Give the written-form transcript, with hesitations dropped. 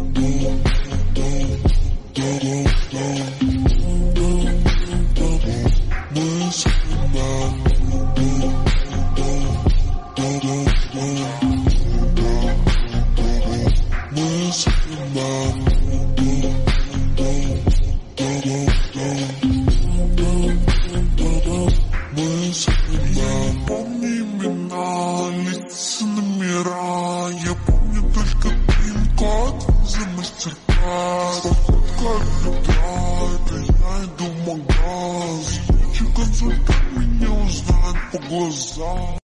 Помни имена, лица, номера. Я помню только пин-код за мастер-класс. Походка ребра, это я иду в магаз. Консультант меня узнает по глазам.